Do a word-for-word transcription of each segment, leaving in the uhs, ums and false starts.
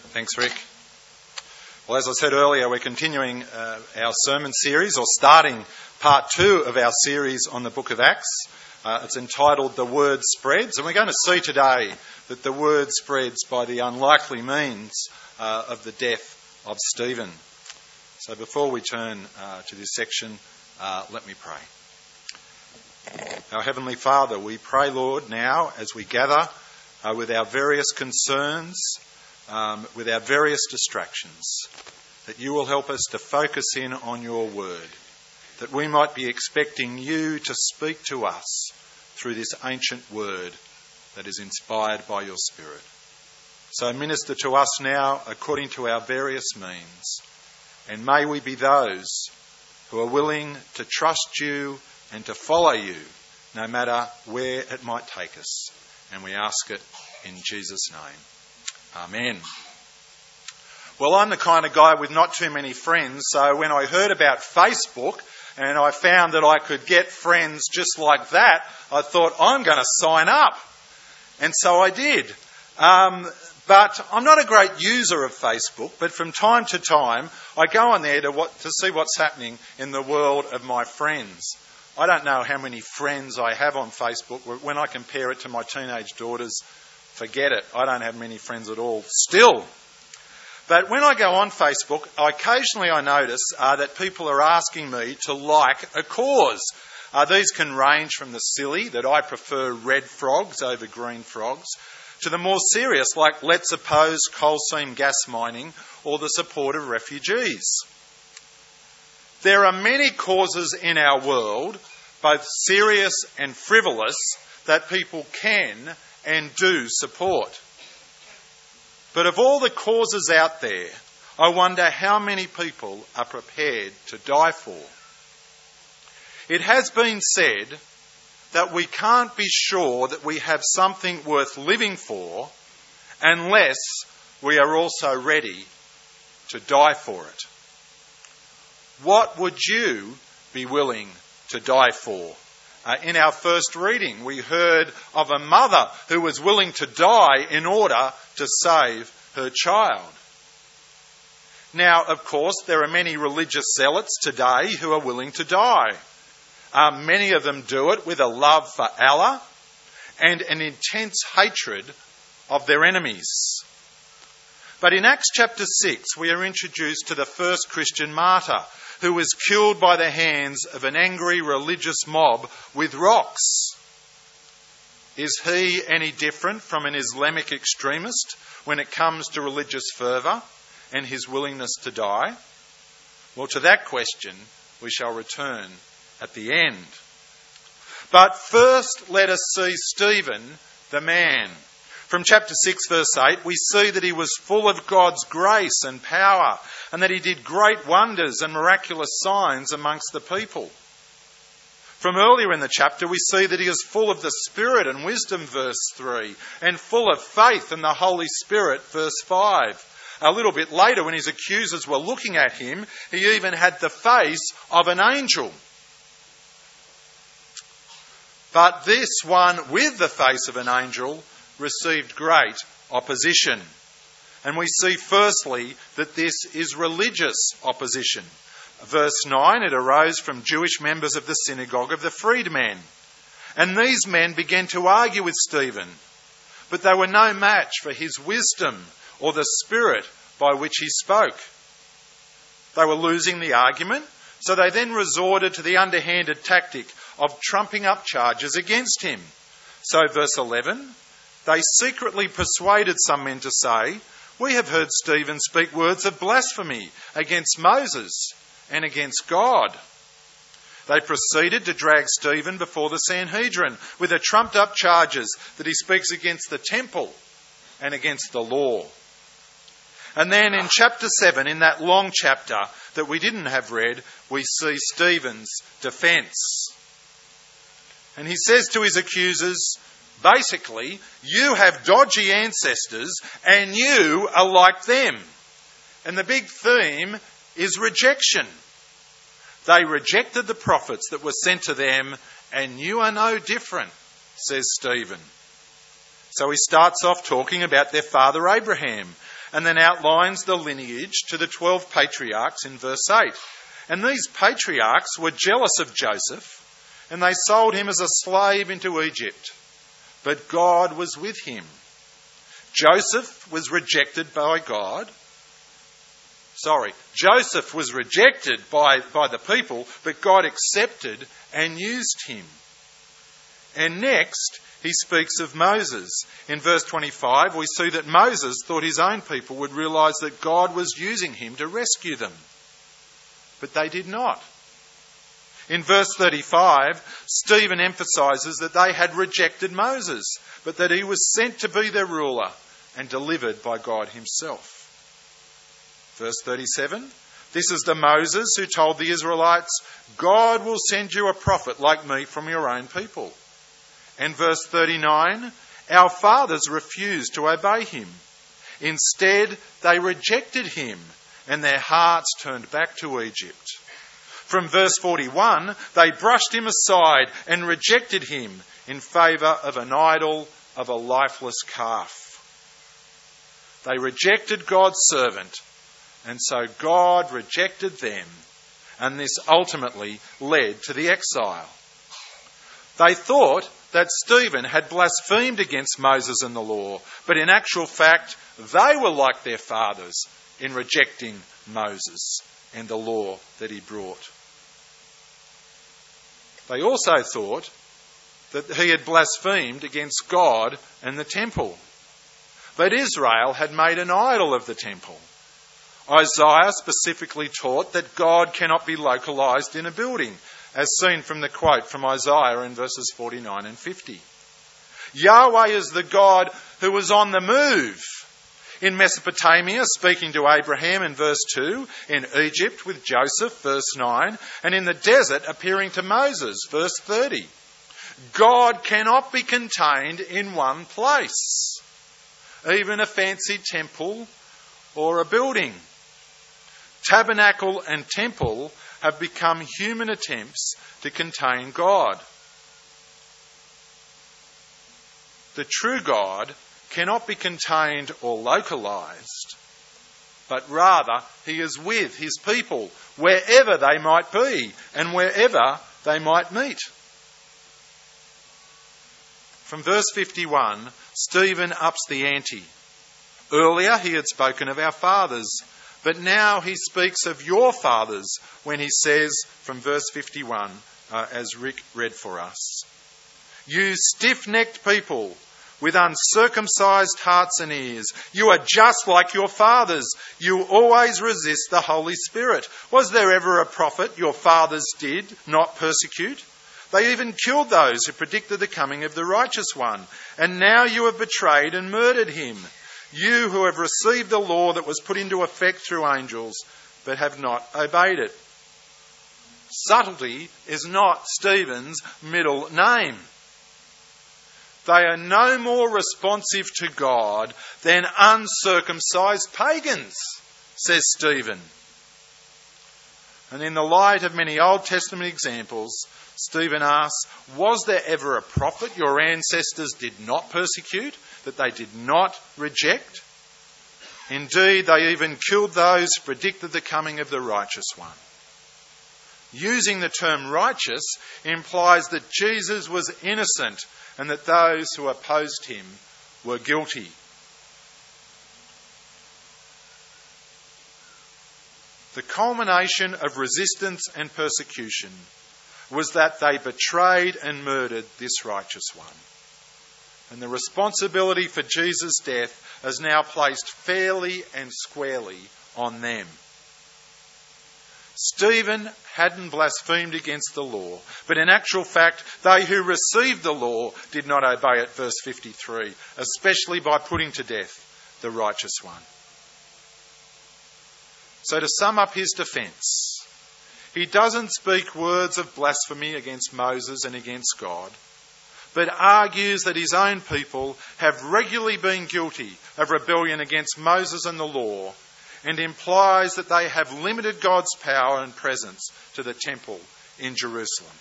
Thanks, Rick. Well, as I said earlier, we're continuing uh, our sermon series, or starting part two of our series on the book of Acts. Uh, it's entitled The Word Spreads, and we're going to see today that the word spreads by the unlikely means uh, of the death of Stephen. So before we turn uh, to this section, uh, let me pray. Our Heavenly Father, we pray, Lord, now as we gather uh, with our various concerns, Um, with our various distractions, that you will help us to focus in on your word, that we might be expecting you to speak to us through this ancient word that is inspired by your Spirit. So minister to us now according to our various means, and may we be those who are willing to trust you and to follow you, no matter where it might take us. And we ask it in Jesus' name. Amen. Well, I'm the kind of guy with not too many friends, so when I heard about Facebook and I found that I could get friends just like that, I thought, I'm going to sign up. And so I did. Um, but I'm not a great user of Facebook, but from time to time I go on there to, what, to see what's happening in the world of my friends. I don't know how many friends I have on Facebook. When I compare it to my teenage daughters, forget it. I don't have many friends at all still. But when I go on Facebook, occasionally I notice uh, that people are asking me to like a cause. Uh, these can range from the silly, that I prefer red frogs over green frogs, to the more serious, like let's oppose coal seam gas mining or the support of refugees. There are many causes in our world, both serious and frivolous, that people can and do support. But of all the causes out there, I wonder how many people are prepared to die for. It has been said that we can't be sure that we have something worth living for unless we are also ready to die for it. What would you be willing to die for? Uh, in our first reading, we heard of a mother who was willing to die in order to save her child. Now, of course, there are many religious zealots today who are willing to die. Uh, many of them do it with a love for Allah and an intense hatred of their enemies. But in Acts chapter six, we are introduced to the first Christian martyr, who was killed by the hands of an angry religious mob with rocks. Is he any different from an Islamic extremist when it comes to religious fervour and his willingness to die? Well, to that question we shall return at the end. But first let us see Stephen, the man. From chapter six, verse eight, we see that he was full of God's grace and power, and that he did great wonders and miraculous signs amongst the people. From earlier in the chapter, we see that he is full of the Spirit and wisdom, verse three, and full of faith and the Holy Spirit, verse five. A little bit later, when his accusers were looking at him, he even had the face of an angel. But this one with the face of an angel received great opposition. And we see firstly that this is religious opposition. Verse nine, it arose from Jewish members of the synagogue of the freedmen. And these men began to argue with Stephen, but they were no match for his wisdom or the spirit by which he spoke. They were losing the argument, so they then resorted to the underhanded tactic of trumping up charges against him. So verse eleven, they secretly persuaded some men to say, "We have heard Stephen speak words of blasphemy against Moses and against God." They proceeded to drag Stephen before the Sanhedrin with the trumped up charges that he speaks against the temple and against the law. And then in chapter seven, in that long chapter that we didn't have read, we see Stephen's defence. And he says to his accusers, basically, you have dodgy ancestors and you are like them. And the big theme is rejection. They rejected the prophets that were sent to them, and you are no different, says Stephen. So he starts off talking about their father Abraham and then outlines the lineage to the twelve patriarchs in verse eight. And these patriarchs were jealous of Joseph, and they sold him as a slave into Egypt. But God was with him. Joseph was rejected by God. Sorry, Joseph was rejected by, by the people, but God accepted and used him. And next, he speaks of Moses. In verse twenty-five, we see that Moses thought his own people would realise that God was using him to rescue them. But they did not. In verse thirty-five, Stephen emphasises that they had rejected Moses, but that he was sent to be their ruler and delivered by God himself. Verse thirty-seven, this is the Moses who told the Israelites, God will send you a prophet like me from your own people. And verse thirty-nine, our fathers refused to obey him. Instead, they rejected him and their hearts turned back to Egypt. From verse forty-one, they brushed him aside and rejected him in favour of an idol of a lifeless calf. They rejected God's servant, and so God rejected them, and this ultimately led to the exile. They thought that Stephen had blasphemed against Moses and the law, but in actual fact, they were like their fathers in rejecting Moses and the law that he brought. They also thought that he had blasphemed against God and the temple. But Israel had made an idol of the temple. Isaiah specifically taught that God cannot be localised in a building, as seen from the quote from Isaiah in verses forty-nine and fifty. Yahweh is the God who was on the move. In Mesopotamia, speaking to Abraham in verse two, in Egypt with Joseph, verse nine, and in the desert appearing to Moses, verse thirty. God cannot be contained in one place, even a fancy temple or a building. Tabernacle and temple have become human attempts to contain God. The true God cannot be contained or localised, but rather he is with his people wherever they might be and wherever they might meet. From verse fifty-one, Stephen ups the ante. Earlier he had spoken of our fathers, but now he speaks of your fathers when he says, from verse fifty-one, uh, as Rick read for us, you stiff-necked people with uncircumcised hearts and ears, you are just like your fathers. You always resist the Holy Spirit. Was there ever a prophet your fathers did not persecute? They even killed those who predicted the coming of the righteous one. And now you have betrayed and murdered him. You who have received the law that was put into effect through angels, but have not obeyed it. Subtlety is not Stephen's middle name. They are no more responsive to God than uncircumcised pagans, says Stephen. And in the light of many Old Testament examples, Stephen asks, was there ever a prophet your ancestors did not persecute, that they did not reject? Indeed, they even killed those who predicted the coming of the righteous one. Using the term righteous implies that Jesus was innocent and that those who opposed him were guilty. The culmination of resistance and persecution was that they betrayed and murdered this righteous one. And the responsibility for Jesus' death is now placed fairly and squarely on them. Stephen hadn't blasphemed against the law, but in actual fact, they who received the law did not obey it, verse fifty-three, especially by putting to death the righteous one. So to sum up his defence, he doesn't speak words of blasphemy against Moses and against God, but argues that his own people have regularly been guilty of rebellion against Moses and the law, and implies that they have limited God's power and presence to the temple in Jerusalem.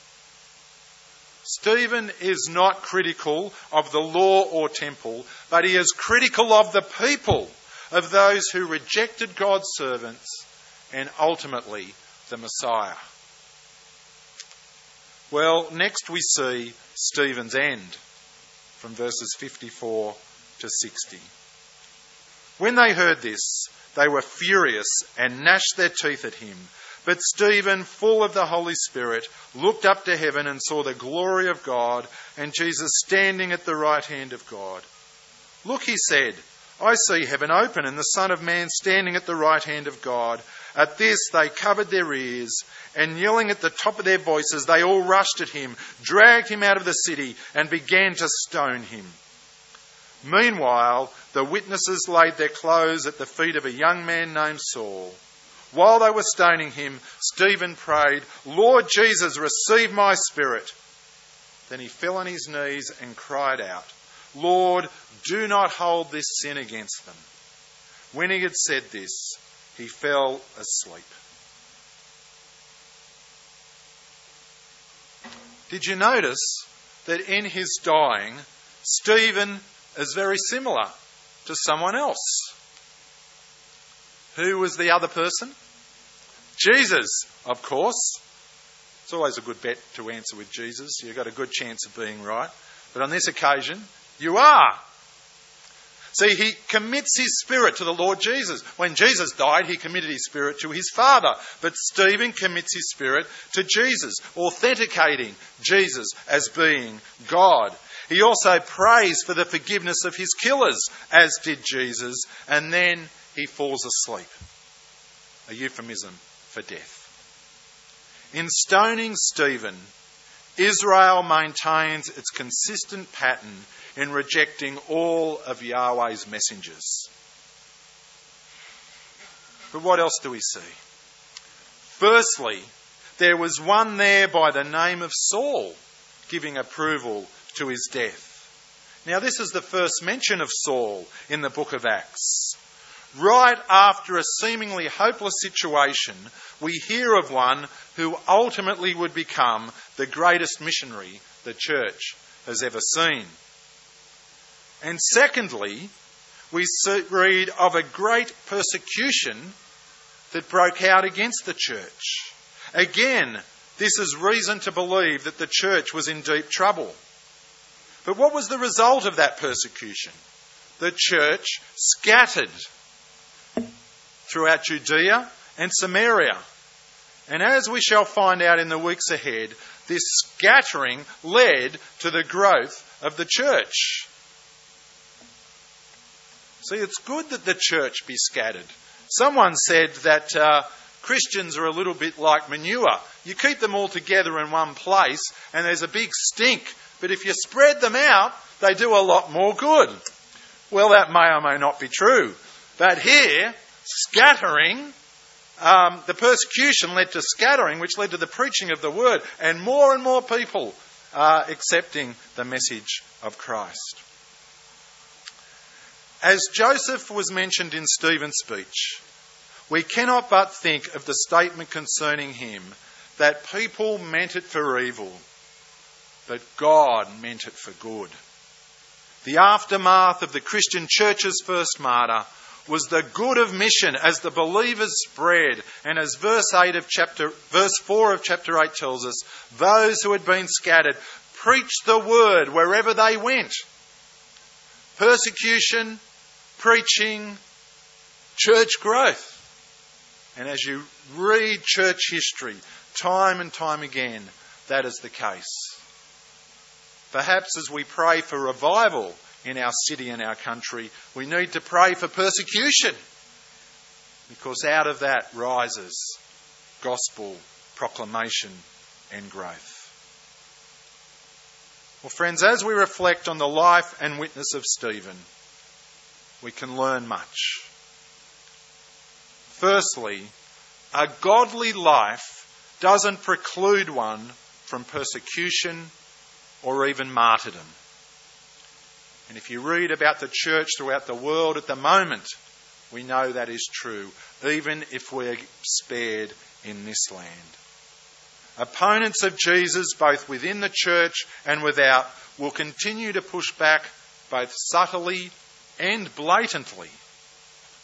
Stephen is not critical of the law or temple, but he is critical of the people of those who rejected God's servants and ultimately the Messiah. Well, next we see Stephen's end from verses fifty-four to sixty. When they heard this, they were furious and gnashed their teeth at him. But Stephen, full of the Holy Spirit, looked up to heaven and saw the glory of God and Jesus standing at the right hand of God. Look, he said, I see heaven open and the Son of Man standing at the right hand of God. At this they covered their ears, and yelling at the top of their voices, they all rushed at him, dragged him out of the city, and began to stone him. Meanwhile, the witnesses laid their clothes at the feet of a young man named Saul. While they were stoning him, Stephen prayed, Lord Jesus, receive my spirit. Then he fell on his knees and cried out, Lord, do not hold this sin against them. When he had said this, he fell asleep. Did you notice that in his dying, Stephen is very similar to someone else? Who was the other person? Jesus, of course. It's always a good bet to answer with Jesus. You've got a good chance of being right. But on this occasion, you are. See, he commits his spirit to the Lord Jesus. When Jesus died, he committed his spirit to his Father. But Stephen commits his spirit to Jesus, authenticating Jesus as being God. He also prays for the forgiveness of his killers, as did Jesus, and then he falls asleep. A euphemism for death. In stoning Stephen, Israel maintains its consistent pattern in rejecting all of Yahweh's messengers. But what else do we see? Firstly, there was one there by the name of Saul giving approval to his death. Now, this is the first mention of Saul in the book of Acts. Right after a seemingly hopeless situation, we hear of one who ultimately would become the greatest missionary the church has ever seen. And secondly, we read of a great persecution that broke out against the church. Again, this is reason to believe that the church was in deep trouble. But what was the result of that persecution? The church scattered throughout Judea and Samaria. And as we shall find out in the weeks ahead, this scattering led to the growth of the church. See, it's good that the church be scattered. Someone said that uh, Christians are a little bit like manure. You keep them all together in one place and there's a big stink. But if you spread them out, they do a lot more good. Well, that may or may not be true. But here, scattering, um, the persecution led to scattering, which led to the preaching of the word, and more and more people uh, accepting the message of Christ. As Joseph was mentioned in Stephen's speech, we cannot but think of the statement concerning him that people meant it for evil, but God meant it for good. The aftermath of the Christian church's first martyr was the good of mission as the believers spread, and as verse eight of chapter, verse four of chapter eight tells us, those who had been scattered preached the word wherever they went. Persecution, preaching, church growth. And as you read church history, time and time again, that is the case. Perhaps as we pray for revival in our city and our country, we need to pray for persecution, because out of that rises gospel proclamation and growth. Well, friends, as we reflect on the life and witness of Stephen, we can learn much. Firstly, a godly life doesn't preclude one from persecution or even martyrdom. And if you read about the church throughout the world at the moment, we know that is true, even if we're spared in this land. Opponents of Jesus, both within the church and without, will continue to push back both subtly and blatantly.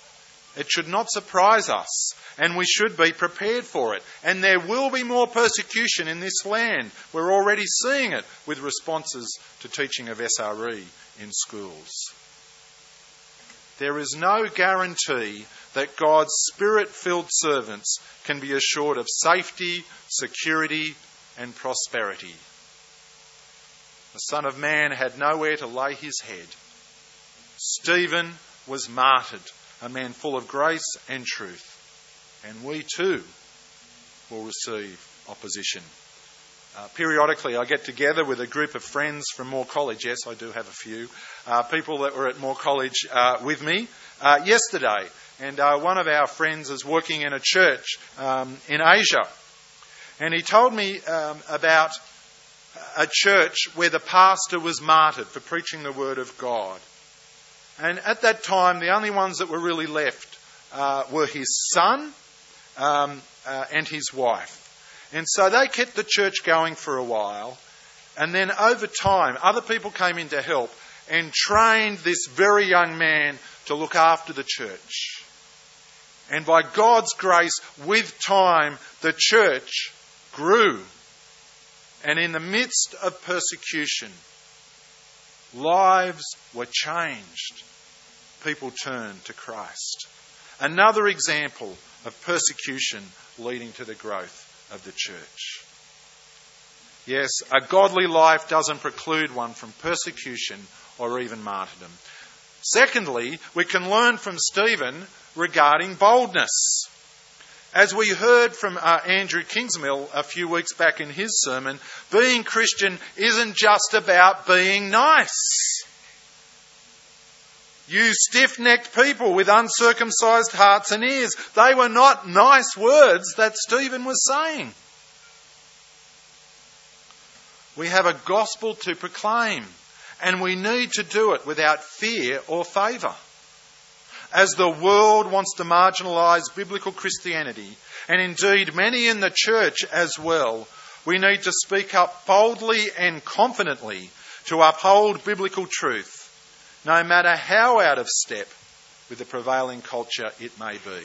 It should not surprise us, and we should be prepared for it. And there will be more persecution in this land. We're already seeing it with responses to teaching of S R E in schools. There is no guarantee that God's Spirit-filled servants can be assured of safety, security, and prosperity. The Son of Man had nowhere to lay his head. Stephen was martyred, a man full of grace and truth. And we too will receive opposition. Uh, periodically I get together with a group of friends from Moore College. Yes, I do have a few. Uh, people that were at Moore College uh, with me uh, yesterday. And uh, one of our friends is working in a church um, in Asia. And he told me um, about a church where the pastor was martyred for preaching the word of God. And at that time, the only ones that were really left uh, were his son um, uh, and his wife. And so they kept the church going for a while. And then over time, other people came in to help and trained this very young man to look after the church. And by God's grace, with time, the church grew. And in the midst of persecution, lives were changed. People turned to Christ. Another example of persecution leading to the growth of the church. Yes, a godly life doesn't preclude one from persecution or even martyrdom. Secondly, we can learn from Stephen regarding boldness. As we heard from uh, Andrew Kingsmill a few weeks back in his sermon, being Christian isn't just about being nice. You stiff-necked people with uncircumcised hearts and ears. They were not nice words that Stephen was saying. We have a gospel to proclaim, and we need to do it without fear or favour. As the world wants to marginalise biblical Christianity, and indeed many in the church as well, we need to speak up boldly and confidently to uphold biblical truth, no matter how out of step with the prevailing culture it may be.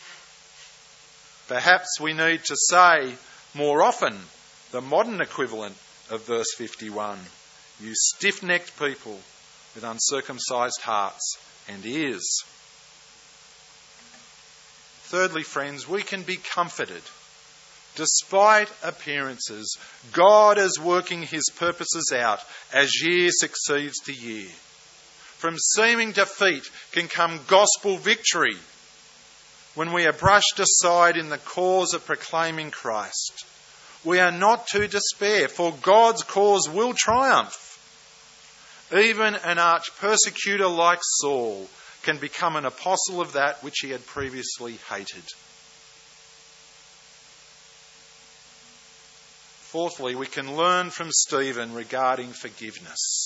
Perhaps we need to say more often the modern equivalent of verse fifty-one, you stiff-necked people with uncircumcised hearts and ears. Thirdly, friends, we can be comforted. Despite appearances, God is working his purposes out as year succeeds to year. From seeming defeat can come gospel victory when we are brushed aside in the cause of proclaiming Christ. We are not to despair, for God's cause will triumph. Even an arch persecutor like Saul can become an apostle of that which he had previously hated. Fourthly, we can learn from Stephen regarding forgiveness.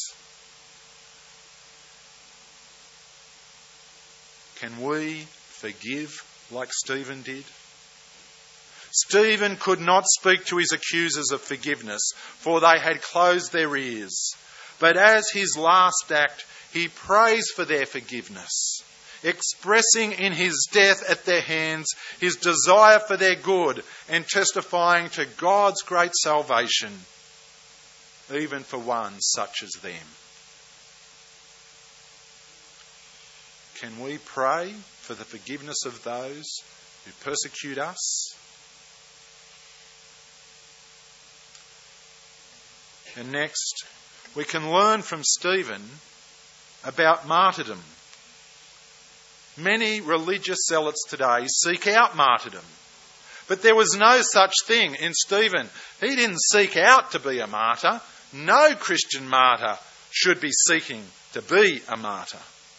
Can we forgive like Stephen did? Stephen could not speak to his accusers of forgiveness, for they had closed their ears. But as his last act, he prays for their forgiveness, expressing in his death at their hands his desire for their good and testifying to God's great salvation, even for one such as them. Can we pray for the forgiveness of those who persecute us? And next, we can learn from Stephen about martyrdom. Many religious zealots today seek out martyrdom, but there was no such thing in Stephen. He didn't seek out to be a martyr. No Christian martyr should be seeking to be a martyr.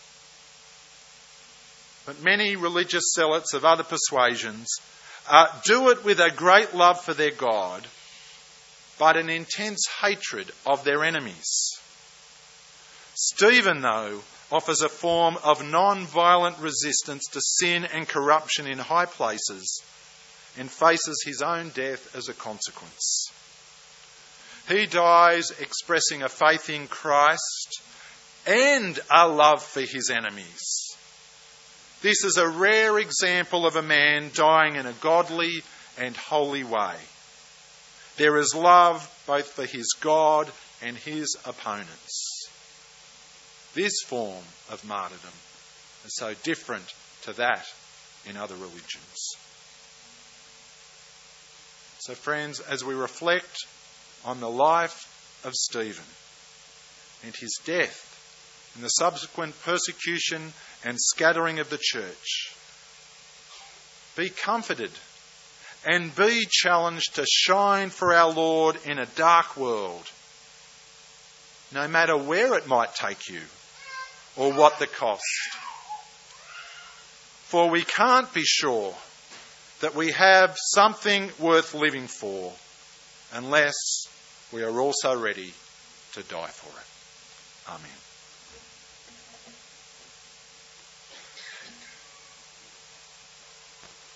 But many religious zealots of other persuasions uh, do it with a great love for their God, but an intense hatred of their enemies. Stephen, though, offers a form of non-violent resistance to sin and corruption in high places and faces his own death as a consequence. He dies expressing a faith in Christ and a love for his enemies. This is a rare example of a man dying in a godly and holy way. There is love both for his God and his opponents. This form of martyrdom is so different to that in other religions. So friends, as we reflect on the life of Stephen and his death and the subsequent persecution and scattering of the church, be comforted and be challenged to shine for our Lord in a dark world, no matter where it might take you or what the cost. For we can't be sure that we have something worth living for unless we are also ready to die for it. Amen.